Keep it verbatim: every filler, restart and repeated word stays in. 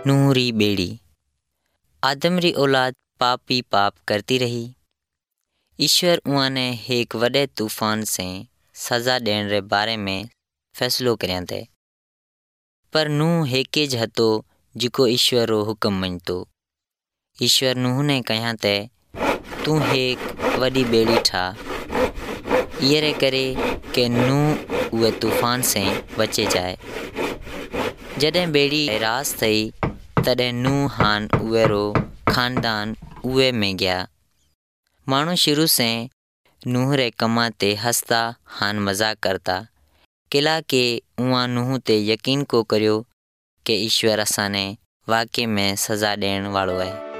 नूह री ॿेड़ी। आदम री औलाद पाप ही पाप करती रही। ईश्वर उन्हें एक वॾे तूफान से सज़ा ॾियण रे बारे में फैसलो कर्यां ते। पर नूह हेके ज हतो जिको ईश्वर रो हुक्म मञतो। ईश्वर नूह ने कह्यां ते तू एक वॾी ॿेड़ी ठा, इरे करे के नूह उहे तूफान से बचे जाए। जॾहिं ॿेड़ी रास थई तॾहिं नूह हान उहे रो खानदान उहे में गया। माण्हू शुरू से नूह रे कमा ते हंसता हान मजाक करता किला के उहाँ नूह ते यकीन को करियो के ईश्वर असाने वाकई में सज़ा ॾियण वालो है।